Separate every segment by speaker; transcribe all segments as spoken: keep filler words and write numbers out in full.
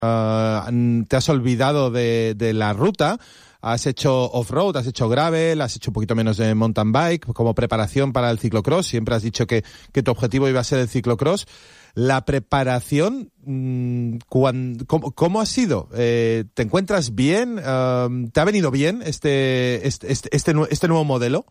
Speaker 1: uh, te has olvidado de, de la ruta, has hecho off-road, has hecho gravel, has hecho un poquito menos de mountain bike como preparación para el ciclocross. Siempre has dicho que, que tu objetivo iba a ser el ciclocross. La preparación, ¿cómo, cómo ha sido? Eh, ¿Te encuentras bien? Uh, ¿Te ha venido bien este, este, este, este, este nuevo modelo?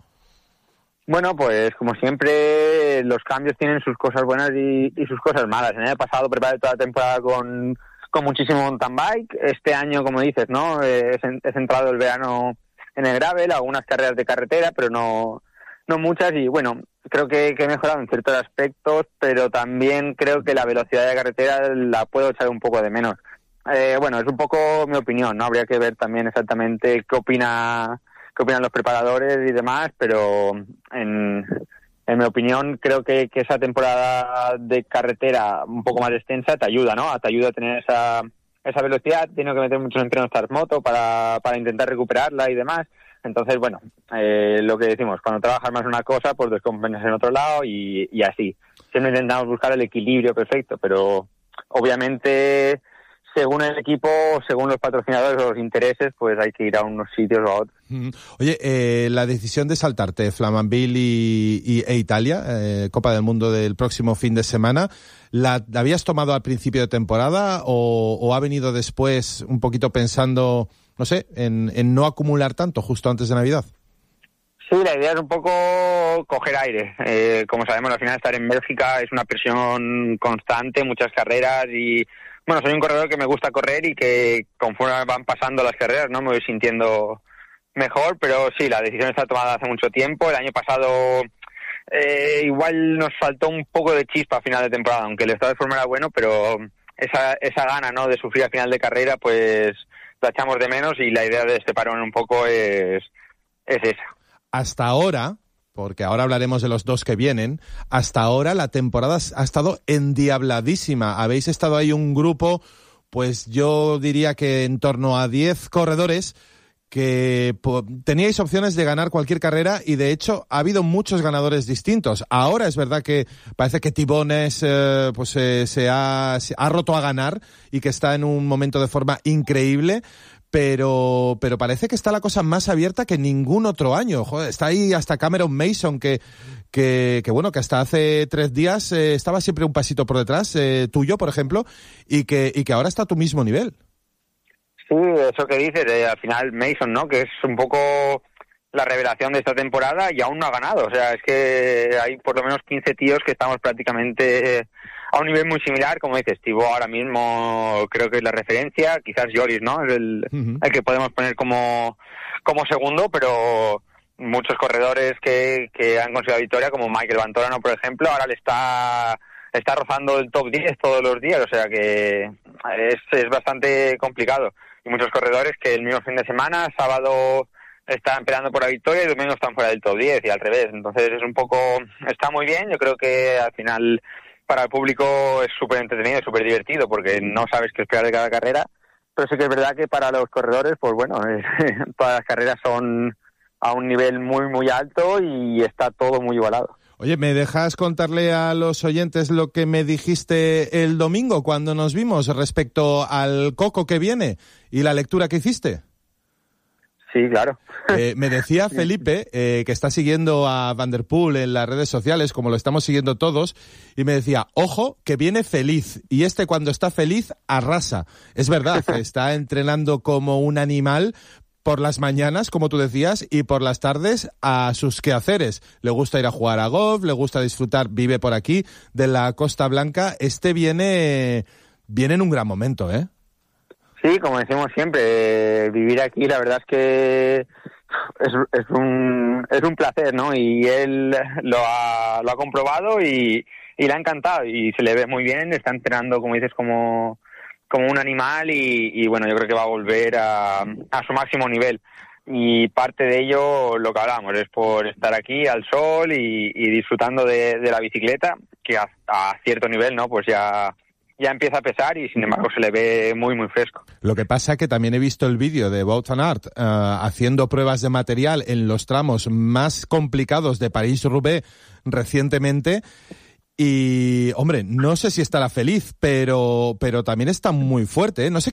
Speaker 2: Bueno, pues como siempre, los cambios tienen sus cosas buenas y, y sus cosas malas. El año pasado preparé toda la temporada con, con muchísimo mountain bike. Este año, como dices, ¿no? He, he centrado el verano en el gravel, algunas carreras de carretera, pero no, no muchas. Y bueno, creo que, que he mejorado en ciertos aspectos, pero también creo que la velocidad de carretera la puedo echar un poco de menos. Eh, bueno, es un poco mi opinión, ¿no? Habría que ver también exactamente qué opina... qué opinan los preparadores y demás, pero en, en mi opinión creo que, que esa temporada de carretera un poco más extensa te ayuda, ¿no? Te ayuda a tener esa esa velocidad. Tengo que meter muchos entrenos tras moto para, para intentar recuperarla y demás. Entonces, bueno, eh, lo que decimos, cuando trabajas más una cosa, pues descompensas en otro lado y, y así. Siempre intentamos buscar el equilibrio perfecto, pero obviamente según el equipo, según los patrocinadores o los intereses, pues hay que ir a unos sitios o a otros.
Speaker 1: Oye, eh, la decisión de saltarte Flamanville y, y e Italia, eh, Copa del Mundo del próximo fin de semana, ¿la, la habías tomado al principio de temporada o, o ha venido después un poquito pensando, no sé, en, en no acumular tanto justo antes de Navidad?
Speaker 2: Sí, la idea es un poco coger aire. Eh, como sabemos, al final estar en Bélgica es una presión constante, muchas carreras y... Bueno, soy un corredor que me gusta correr y que conforme van pasando las carreras, ¿no? Me voy sintiendo mejor, pero sí, la decisión está tomada hace mucho tiempo. El año pasado eh, igual nos faltó un poco de chispa a final de temporada, aunque el estado de forma era bueno, pero esa esa gana, ¿no?, de sufrir a final de carrera, pues la echamos de menos y la idea de este parón un poco es, es esa.
Speaker 1: Hasta ahora... porque ahora hablaremos de los dos que vienen, hasta ahora la temporada ha estado endiabladísima. Habéis estado ahí un grupo, pues yo diría que en torno a diez corredores que po- teníais opciones de ganar cualquier carrera y de hecho ha habido muchos ganadores distintos. Ahora es verdad que parece que Tibones eh, pues eh, se, ha, se ha roto a ganar y que está en un momento de forma increíble. Pero pero parece que está la cosa más abierta que ningún otro año. Joder, está ahí hasta Cameron Mason, que que, que bueno, que hasta hace tres días eh, estaba siempre un pasito por detrás, eh, tuyo, por ejemplo, y que y que ahora está a tu mismo nivel.
Speaker 2: Sí, eso que dices, eh, al final Mason, ¿no?, que es un poco la revelación de esta temporada y aún no ha ganado. O sea, es que hay por lo menos quince tíos que estamos prácticamente a un nivel muy similar. Como dices, Thibaut ahora mismo creo que es la referencia, quizás Joris, ¿no?, es el, uh-huh. el que podemos poner como como segundo, pero muchos corredores que, que han conseguido la victoria, como Michael Vantorano, por ejemplo, ahora le está está rozando el top diez todos los días, o sea que es, es bastante complicado. Y muchos corredores que el mismo fin de semana, sábado están peleando por la victoria y domingo están fuera del top diez y al revés. Entonces es un poco, está muy bien. Yo creo que al final para el público es súper entretenido, súper divertido porque no sabes qué esperar de cada carrera, pero sí que es verdad que para los corredores, pues bueno, eh, todas las carreras son a un nivel muy muy alto y está todo muy igualado.
Speaker 1: Oye, ¿me dejas contarle a los oyentes lo que me dijiste el domingo cuando nos vimos respecto al Coco que viene y la lectura que hiciste?
Speaker 2: Sí, claro.
Speaker 1: Eh, me decía Felipe, eh, que está siguiendo a Van der Poel en las redes sociales, como lo estamos siguiendo todos, y me decía, ojo, que viene feliz, y este cuando está feliz arrasa. Es verdad, está entrenando como un animal por las mañanas, como tú decías, y por las tardes a sus quehaceres. Le gusta ir a jugar a golf, le gusta disfrutar, vive por aquí, de la Costa Blanca. Este viene, viene en un gran momento, ¿eh?
Speaker 2: Sí, como decimos siempre, eh, vivir aquí la verdad es que es, es un es un placer, ¿no? Y él lo ha, lo ha comprobado y, y le ha encantado y se le ve muy bien, está entrenando, como dices, como, como un animal y, y bueno, yo creo que va a volver a, a su máximo nivel. Y parte de ello, lo que hablamos, es por estar aquí al sol y, y disfrutando de, de la bicicleta, que a, a cierto nivel, ¿no? Pues ya... ya empieza a pesar y sin embargo se le ve muy muy fresco.
Speaker 1: Lo que pasa que también he visto el vídeo de Wout van Aert uh, haciendo pruebas de material en los tramos más complicados de París-Roubaix recientemente Y, hombre, no sé si estará feliz, pero, pero también está muy fuerte, ¿eh? No sé